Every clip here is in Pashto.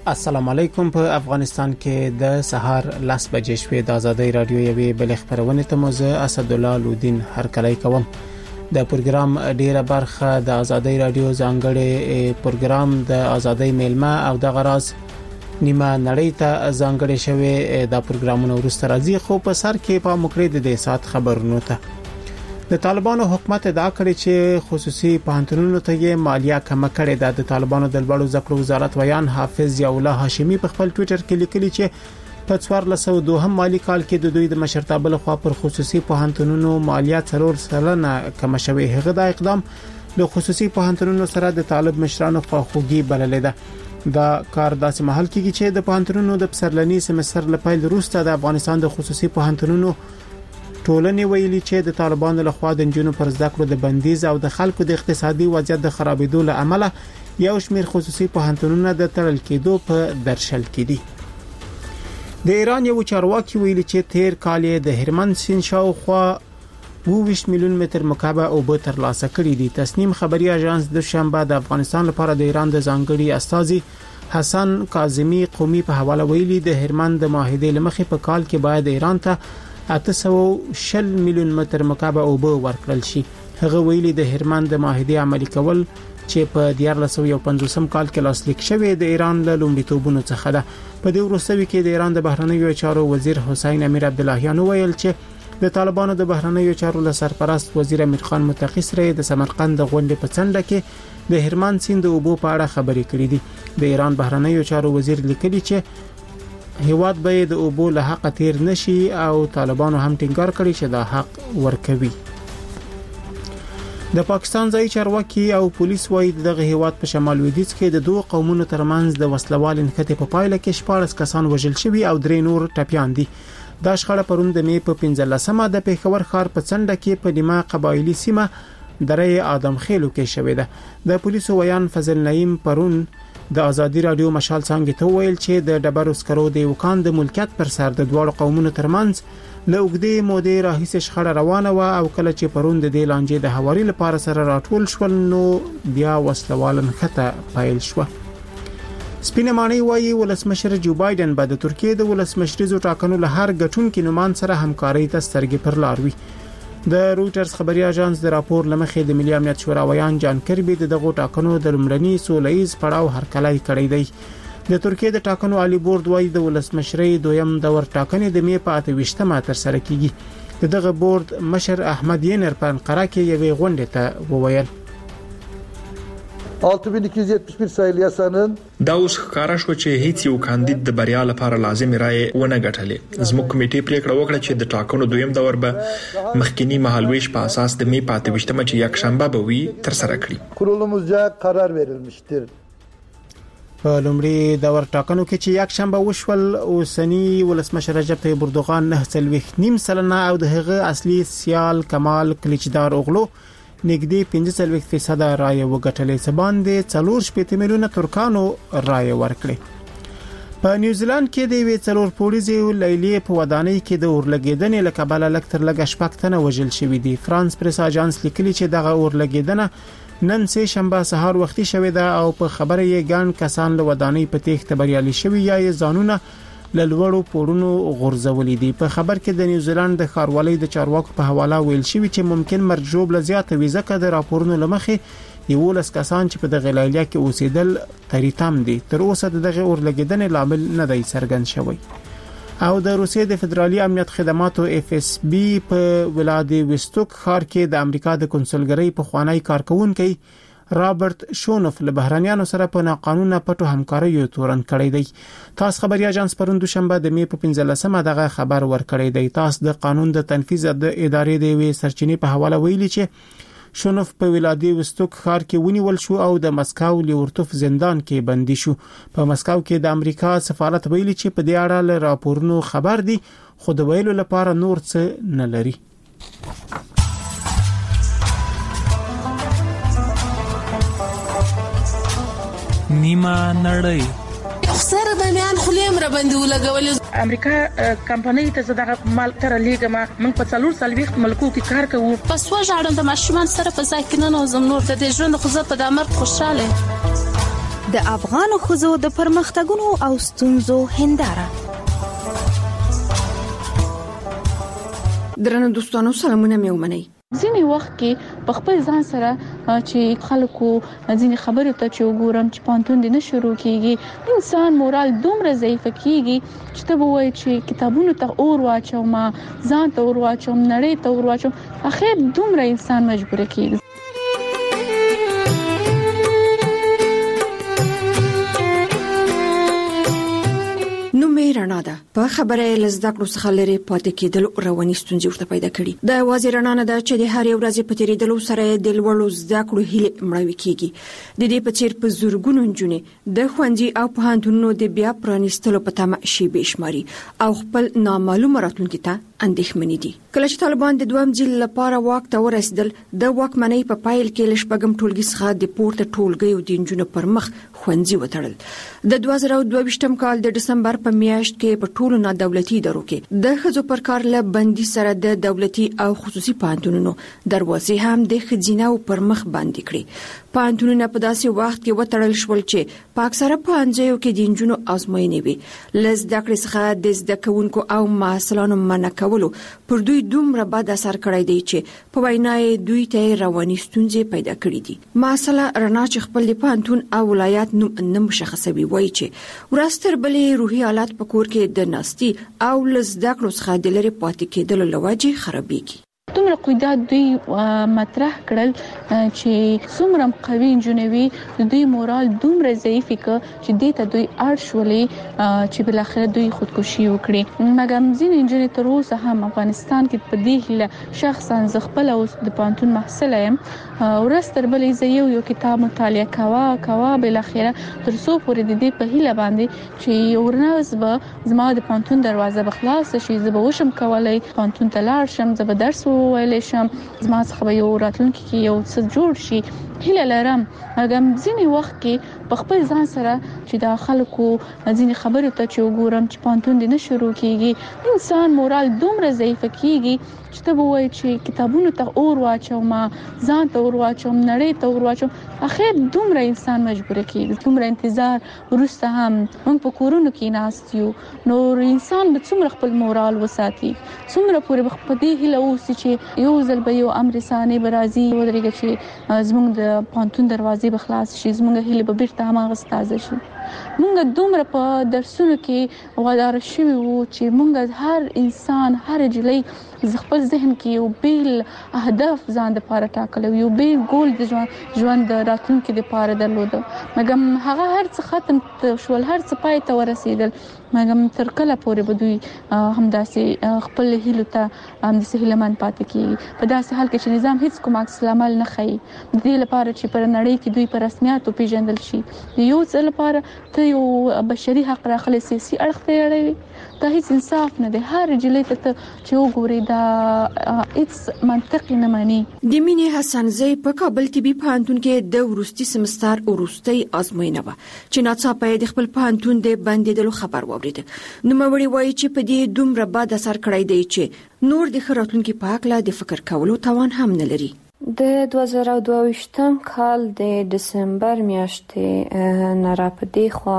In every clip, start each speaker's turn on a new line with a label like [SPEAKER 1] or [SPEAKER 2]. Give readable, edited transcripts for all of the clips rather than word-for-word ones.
[SPEAKER 1] السلام علیکم. په افغانستان کې د سهار 10 بجې شوې د ازادۍ رادیو یوې بل خبرونه ته موزه اسد الله لودین هرکلی کوم. د پروګرام ډیره برخه د ازادۍ رادیو ځانګړي پروګرام د ازادۍ میلمه او د غراز نیمه نړۍ ته ځانګړي شوی د پروګرامونو ورسته راځي، خو په سر کې په مقرید د سات خبرونو ته د طالبانو حکومت ادعا کړې چې خصوصي پوهنتونونو ته یې مالیه کم کړې ده. د طالبانو د لوړو زده کړو وزارت ویان حافظ ضیاء الله هاشمي په خپل ټوئیټر کې لیکلي چې په 1402 مالی کال کې د دوی د مشرتابه لخوا پر خصوصي پوهنتونونو مالیه 4% کم شوې. هغه د اقدام له خصوصي پوهنتونونو سره د طالب مشرانو خواخوږي بللې ده. دا کار داسې محل کېږي چې د پوهنتونونو د پسرلني سمستر لپاره وروسته د افغانستان د خصوصي پوهنتونونو ټولنې ویلي چې د طالبانو لخوا د جنونو پر زده کړو د بندیز او د خلکو د اقتصادي وضعیت د خرابېدو له امله یو شمېر خصوصي پوهنتونونه د تړل کېدو په درشل کې دي. د ایران یو چارواکي ویلي چې تیر کال د هرمند سیند شاوخوا 20 میلیون متر مکعب اوبه ترلاسه کړي دي. تسنیم خبري اژانس د شنبه د افغانستان لپاره د ایران د ځانګړي استازي حسن کاظمی قومي په حواله ویلي د هرمند د معاهده لمخې په کال کې باید ایران ته 860 میلیون متر مکعب اوبه ورکړل شي. هغه ویلي د هرمند د معاهده عملي کول چې په 1950 کال کې لاسلیک شوی د ایران له لومړیتوبونو څخه ده. په دې وروستیو کې د ایران د بهرنیو چارو وزیر حسین امیر عبداللهیان ویل چې د طالبانو د بهرنیو چارو له سرپرست وزیر امیر خان متقی سره د سمرقند د غونډې په څنډه کې د هرمند سیند د اوبو په اړه خبرې کړې دي. د ایران بهرنیو چارو وزیر لیکلي چې هیواد به د اوبو له حق تیر نشي او طالبانو هم ټینګار کړی چې دا حق ورکوي. د پاکستان ځای چارواکي او پولیس وايي دغه هیواد په شمال لویدیځ کې د دوه قومونو ترمنځ د وسلوال انخته په پایله کې 14 کسان وژل شوي او 3 نور ټپيان دي. دا شخړه پرون د می په 15مه د پیښور ښار په څنډه کې په نیمه قبایلی سیمه درې آدم خېلو کې شوې ده. د پولیسو ویان فضل نعیم پرون د ازادي رادیو مشال څنګه ته ویل چې د ډبرو سکرو د وکان د ملکیت پر سر د دوه قومونو ترمنځ له اوږدې مودې راهیسې شخړه روانه و او کله چې پرون د دې لانجې د حواري لپاره سره راټول شول نو بیا وسلوال انخته پایل شو. سپینه مانی وایي ولسمشر جو بایدن به د ترکیه د ولسمشریزو ټاکنو له هر ګټونکو نومان سره همکاري ته سترګې پر لار وي. د رويټرز خبري اژانس د راپور لمخې د ملي امنیت شورا ویان جان کربي دغه ټاکنو د لمړني سولهیز پړاو هرکلی کړی دی. د ترکیه د ټاکنو عالی بورډ وايي د ولسمشرۍ دویم دور ټاکنې د می په 28مه تر سره کیږي. دغه بورډ مشر احمد ینر په انقره کې یوې غونډې ته وویل
[SPEAKER 2] 6271 sayılı yasanın
[SPEAKER 3] دا اوس ښکارا شو چې هیڅ یو کاندید د بریا لپاره لازمي رائے ونه غټلې. زموږ کمیټې پریکړه وکړه چې د ټاکنو دویم دور به مخکینی مهالويش په اساس د می 28مه چې یک شنبه به وي تر سره کړي.
[SPEAKER 2] kurulumuzca karar verilmiştir.
[SPEAKER 1] په لومړي دور ټاکنو کې چې یک شنبه وشول اوسنی ولسمشر رجب طیب اردوغان 9.9% او د هغه اصلي سیال کمال کلیچدار اوغلو نګدي 15% رائے وګټلې. سباندې 4.8 میلیونه ترکانو رائے ورکړي. په نیوزیلند کې د وی څلور پولیسو لیلې په ودانۍ کې د اورلګیدنې لکبل لکتر لګ شپکتنه وژل شوې دي. فرانس پریس اژانس لیکلي چې دغه اورلګیدنه نن سه شنبه سهار وختي شوې ده او په خبره یې ګڼ کسان له ودانۍ په تېښته بریالي شوي یا یې ځانونه لوړو پورونو غورځولې دي. په خبر کې د نیوزیلند د ښاروالۍ د چارواکو په حواله ویل شوی چې ممکن مرجوب لزیاته وي ځکه د راپورونو لمخې 11 کسان چې په دغه لایلیه کې اوسېدل تریتام دي. تر اوسه دغه اورلګیدنې لامل نه دی څرګند شوی. او د روسیې د فدرالي امنیت خدماتو FSB په ولادیوستوک ښار کې د امریکا د کنسولګرۍ په خوانی کارکونکو رابرټ شونوف له بهرانيانو سره په ناقانونه پټو همکاریو تورن کړی دی. تاسو خبري اژانس پرون دوشنبه د می په 15مه دغه خبر ورکړی دی. تاسو د قانون د تنفيذ د ادارې د وی سرچینې په حواله ویلي چې شونوف په ولادیوستوک ښار کې ونیول شو او د مسکو لیورتوف زندان کې بندي شو. په مسکو کې د امریکا سفارت ویلي چې په دې اړه له راپورونو خبر دي خو د ویلو لپاره نور څه نه لري.
[SPEAKER 4] نیمه نړۍ
[SPEAKER 5] سره د میان خلیم را باندې ولګول
[SPEAKER 6] امریکا کمپنۍ ته دغه مال تر لیګه موږ په 440 ملکو کې کار کوو.
[SPEAKER 5] پس وژاړم د ماشومان سره په ځای کې نه نوزم نور د ژوند خو زه په دمر خوشاله
[SPEAKER 7] د افغان ښځو د پرمختګونو او ستونزو هنداره.
[SPEAKER 8] درنو دوستانو سلامونه مې ومنئ.
[SPEAKER 6] ځینې وخت کې په خپل ځان سره چې خلکو ځینې خبرې ته چې وګورم چې پانتون دې نه شروع کیږي، انسان مورال دومره ضعیف کیږي چې ته به وایې چې کتابونو ته اور واچوم، ځان ته اور واچوم، نړۍ ته اور واچوم، اخر دومره انسان مجبور کیږي.
[SPEAKER 8] رڼا ده په خبره لزده کړو څخه لري پاتې کېدل رواني ستونزې ورته پیدا کړي. د واځي رڼا نه ده چې د هر یو ورځې په تیریدلو سره د لوړو زده کړو هیله مړوي کیږي. د دې په څیر په زورګونو نجونې د خوندي او پوهنتونونو د بیا پرانیستلو په تمه شي بشماري او خپل نامعلومه راتلونکي ته اندېښمنې دي. کله چې طالبان د دویم ځل لپاره واک ته ورسېدل، د واکمنۍ په پایل کې لشپږم ټولګي څخه د پورته ټولګي او د نجونو پر مخ خوندي وتړل. د 2022م کال د دسمبر په میاشت کې په ټولو نادولتي ادارو کې د ښځو پر کار له بندي سره د دولتي او خصوصي پوهنتونونو دروازې هم د ښځیناو پر مخ باندې کړې. پوهنتونونه په داسې وخت کې وتړل شول چې په اکثره پوهنځیو کې د نجونو ازموینې وي. له زده کړې څخه د زده کوونکو او محصلانو منع کولو پر دوی دومره بد اثر کړی دی چې په وینا یې دوی ته رواني ستونزې پیدا کړې دي. محصله رڼا چې خپل د پوهنتون او ولایت نوم نه مشخصوي وایي چې ورځ تر بلې روحي حالت په کور کې د ناستي او له زده کړو څخه د لرې پاتې کېدلو له وجې خرابېږي.
[SPEAKER 6] دومره قیدات دوی مطرح کړل چې څومره قوي انجنوي دوی مورال دومره ضعیف ک چې دې ته دوی اړ شولې چې بل اخر دوی خودکشي وکړي. مګر ځینې انجنیر تر اوسه هم افغانستان کې په دې هله شخصا زغپل او د پانتون محصل یم ورځ تر بلې یو کتاب مطالعه کوا بل اخر تر څو پورې د دې په هله باندې چې ورناز به زما د پانتون دروازه بخلاص شي، زه به وشم کولای پانتون ته لاړ شم، زه به درس ویلې شم، زما څخه به یو راتلونکي کې یو څه جوړ شي هیله لرم. هغه ځینې وخت کې په خپل ځان سره چې د خلکو ځینې خبرې ته چې وګورم چې پانتون دې نه شروع کیږي، انسان مورال دومره ضعیف کیږي چې ته به وایې چې کتابونو ته اور واچوم، ځان ته اور واچوم، نړۍ ته اور واچوم، اخر دومره انسان مجبور کیږي. دومره انتظار وروسته هم موږ په کورونو کې ناست یو، نو انسان به څومره خپل مورال وساتي، څومره پورې په دې هیله اوسي چې یو ځل به یو امر ثاني برازي ودرېږي چې زموږ د پانتون دروازې به خلاص شي، زموږ هیله به بیرته هماغه تازه شي. موږ دومره په درسونو کې وادار شوي وو چې موږ هر انسان هر جلۍ خپل ذهن کې یو بیل اهداف ځان لپاره ټاکل، یو بیل ګول د ژوند د راتلونکي لپاره درلود. مګر هغه هر څه ختم شول، هر څه پای ته ورسېدل. مګر تر کله پورې به دوی همداسې خپل هیلو ته همداسې هیلهمن پاتې کیږي په داسې حال کې چې نظام هیڅ کوم عکس العمل نه ښیي د دې لپاره چې پر نړۍ کې دوی په رسمیاتو پیژندل شي. یو څه لپاره ته یو بشري حق راخلي سیاسي اړخ ته اړوي، دا هیڅ انصاف نه دی. هر جلۍ ته چې وګوري دا هیڅ منطق نه مانی.
[SPEAKER 8] د مینې حسنزۍ په کابل طبي پوهنتون کې د وروستي سمستر وروستۍ ازموینه وه چې ناڅاپه د خپل پوهنتون د بندېدلو خبر واورېد. نوموړي وایي چې په دې دومره بد اثر کړی دی چې نور د ښه راتلونکي په هکله د فکر کولو توان هم نه لري.
[SPEAKER 9] د 2022م کال د دسمبر میاشتې نه را پدې خوا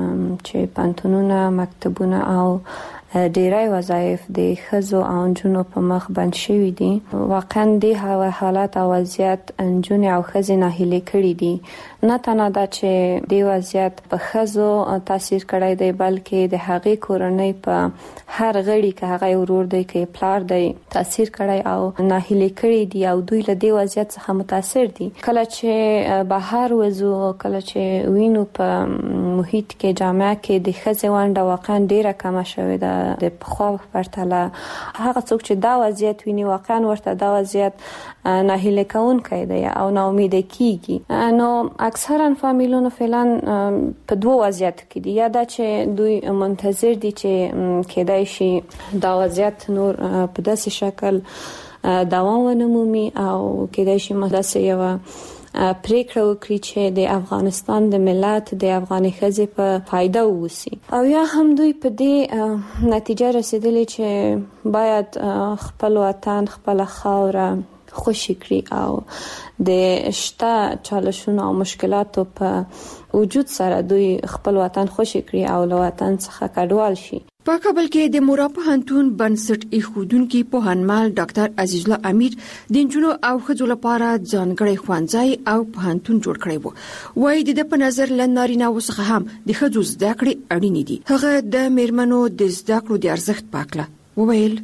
[SPEAKER 9] چې پوهنتونونه، مکتبونه او ډیری وظایف د ښځو او نجونو په مخ بند شوي دي. واقعا د حالت او وضعیت نجونې او ښځې ناهیلې کړي دي. نه تنها دا چې د وضعیت په ښځو تاثیر کړی دی، بلکې د هغې کورنۍ په هر غړي کې هغه ورور دی کې پلار دی تاثیر کړی او ناهیلې کړي دي او دوی له دې وضعیت څخه متاثر دي. کله چې بهر وځو، کله چې وینو په محیط کې جامعه کې د ښځې ونډه واقعا ډیره کمه شوې ده د پخوا په پرتله. هغه څوک چې دا وضعیت ویني واقعا ورته دا وضعیت ناهیلې کوونکی دی او ناامیده کیږي. نو اکثرا فامیلونو فعلا په دوه وضعیتو کې دي، یا دا چې دوی منتظر دي چې کېدای شي دا وضعیت نور په داسې شکل دوام ونه مومي او کېدای شي داسې یو پریکړه وکړي چې د افغانستان د ملت د افغاني ښځې په فایده ووسی، او یا هم دوی په دې نتیجه رسیدلي چې باید خپل وطن، خپل خاوره، خوشي کړي او د شته چالشونو او مشکلاتو په وجود سره دوی خپل وطن خوشي کړي او له وطن څخه کډوال شي.
[SPEAKER 8] په کابل کې د مورا پوهنتون بنسټ ایښودونکي پوهنمال ډاکټر عزیز الله امیر د نجونو او ښځو لپاره ځانګړی ښوونځی او پوهنتون جوړ کړی وو. وایي د په نظر له نارینه‌و څخه هم د ښځو زده کړې اړینې دي. هغه د میرمنو د زده کړو د ارزښت په اړه وویل.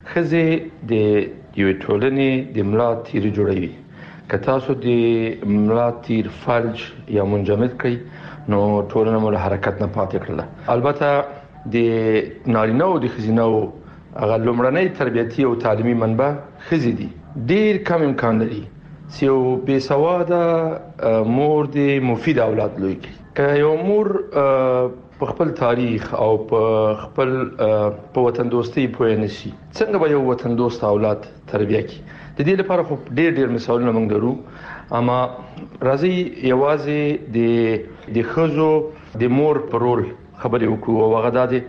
[SPEAKER 10] ښځې د یوې ټولنې د ملا تیر جوړوي. که تاسو د ملا تیر فلج یا منجمد کړئ نو ټولنه مو له حرکت نه پاتې کړله. البته د نارینه‌و د ښځینه‌و هغه لومړنۍ تربیتي او تعلیمي منبع ښځې دي. ډیر کم امکان لري چې یو بې سواده مور د مفید اولاد لوی کړي. که یو مور په خپل تاریخ او په خپل په وطن دوستۍ پوه نشي څنګه به یو وطن دوست اولاد تربیه کړي. د دې لپاره خو ډیر مثالونه موږ لرو. اما راځي یوازې د ښځو د مور په رول خبرې وکړو او هغه د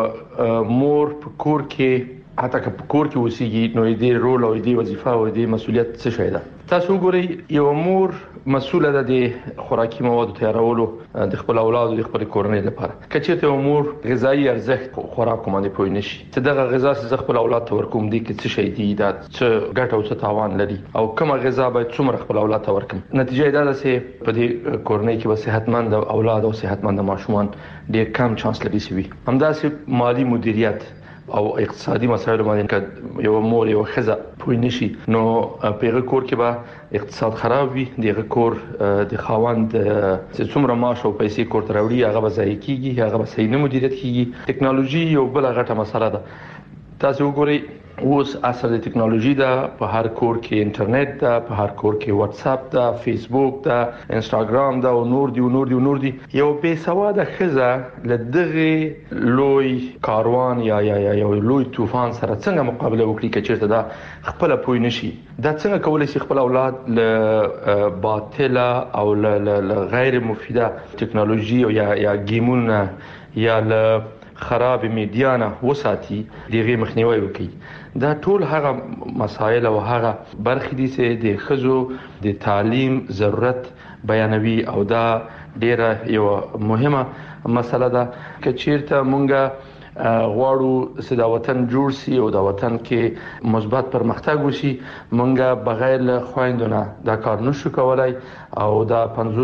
[SPEAKER 10] چې مور په کور کې حتی که په کور کې وسیږي نو دې رول او دې وظیفه او دې مسولیت څه شي ده. تاسو وګورئ یو مور مسؤله ده د خوراکي موادو تیارولو د خپل اولاد او د خپل کورنۍ لپاره. که چېرته یو مور غذایی ارزښت خوراک باندې پوه نشي چې دغه غذا چې خپل اولاد ته ورکوم دي کې څه شي دي دا څه ګټه او څه تاوان لري او کومه غذا باید څومره خپل اولاد ته ورکوم. نتیجه دا ده چې په دې کورنۍ کې به صحتمند اولاد او صحتمند ماشومان ډېر کم چانس لري چې همداسې مالی مدیریت او اقتصادي مسایل باندې یو مور یو ښځه پوه نشي نو په هغه کور کې به اقتصاد خراب وي. دغه کور د خاوند چې څومره معاش او پیسې کور ته راوړي هغه به ضایع کیږي، هغه به صحیح نه مدیریت کیږي. ټکنالوژي یو بل غټه مسله ده. تاسو وګورئ اوس اصل د ټکنالوژي ده. په هر کور کې انټرنیټ ده، په هر کور کې واتس اپ ده، فیسبوک ده، انستګرام ده او نور دي. یو بې سواده ښځه له دغه لوی کاروان یا یو لوی طوفان سره څنګه مقابله وکړي که چېرته دا خپل پوه نشي؟ دا څنګه کولای شي خپل اولاد له باطله او له غیر مفیده ټکنالوژي او یا گیمونه یا له خراب میډیا نه وساتي، دغه مخنیوي وکړي؟ دا ټول هغه مسایل او هغه برخې دي چې د ښځو د تعلیم ضرورت بیانوي او دا ډیره یو مهمه مسله ده. که چیرته مونږ غواړو چې دا وطن جوړ شي او دا وطن کې مثبت پرمختګ وشي مونږ بغیر له خويندونه دا کار نشو کولای او دا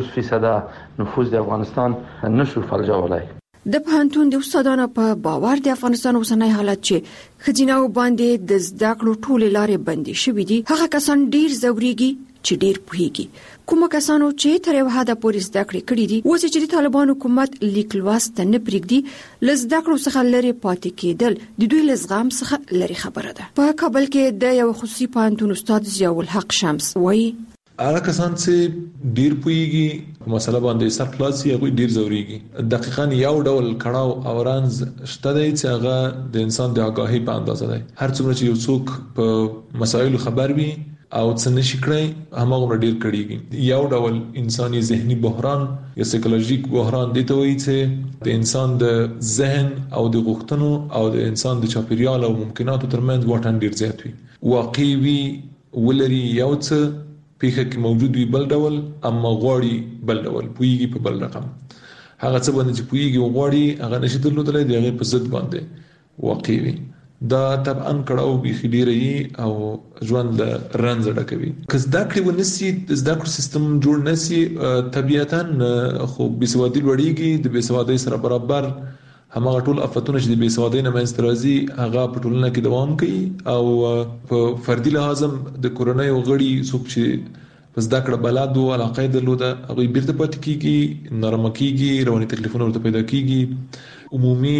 [SPEAKER 10] 50% نفوذ د افغانستان نشو فلجولای.
[SPEAKER 8] د پوهنتون د استادانو په باور د افغانستان اوسنۍ حالت چې خځیناو باندې د زده کړو ټولې لارې بندي شوې دي هغه کسان ډیر زوريږي چې ډیر پوهیږي. کوم کسانو چې تر یو حده پورې زده کړې کړې دي اوس چې د طالبان حکومت لیک لوست نه پرېږدي لزده کړو څخه لري پاتې کېدل د دوی لزغام څخه لري خبره ده. په کابل کې د یو خصوصي پوهنتون استاد ضیاء الحق شمس وایي
[SPEAKER 11] هغه کسان چې ډیر پوهیږي مسله باندې سر خلاصي هغه ډیر زوريږي. دقیقاً یو ډول کړهو او رانز شته دی چې هغه د انسان د آگاهی په اندازه دی. هر څومره چې یو څوک په مسایلو خبر وي او څه نشي کړی همغه ډیر کړيږي. یو ډول انساني ذهني بحران یا سایکولوژیک بحران دی ته وایي چې د انسان د ذهن او د غوښتنو او د انسان د چاپیریال او ممکناتو ترمنځ واټن ډیر زیات وي. واقعي ولري یو څه پیخه کې موجود وي بل ډول اما غواړي بل ډول پویږي په بل رقم. هغه څه باندې چې پویږي غواړي هغه نشي درلودلای دی هغه په ضد باندې واقعي وي. دا طبعا کړهو به خډيري او ژوند له رنځ ډکوي. که زده کړې ونسي زده کړو سیستم جوړ نسي طبيعتاً خو بيسوادي لوړيږي. د بيسوادي سره برابر همغه ټول افتونه چې د بيسوادي نه منځ راځي هغه په ټولنه کې دوام کوي او په فردي لحاظ د کورنۍ غړي څوک چې پس دا کړه بلاد او علاقه درلوده هغه بیرته پاتې کیږي، نرم کیږي، رواني تکلیفونه ورته پیدا کیږي، عمومي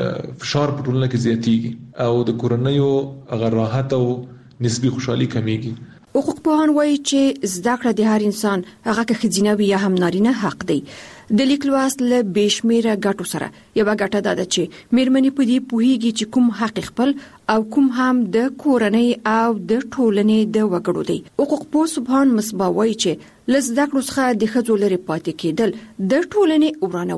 [SPEAKER 11] فشار په ټولنه کې زیاتیږي او د کورنۍ هغه راحت او نسبی خوشحالي کمیږي.
[SPEAKER 8] حقوق پوهان وایي چې زده کړه د هر انسان هغه که ښځینه وي یا هم نارینه حق دی. د لیک لوست له بشمیره ګټو سره یو ګټه ده چې میرمنې په دې پوهیږي چې کوم حق خپل او کوم هم د کورنۍ او د ټولنې د وګړو دی. حقوق پوه سبحان مصباح وایي چې لزده کړو څخه د ښځو لري پاتې کېدل د ټولنې ورانه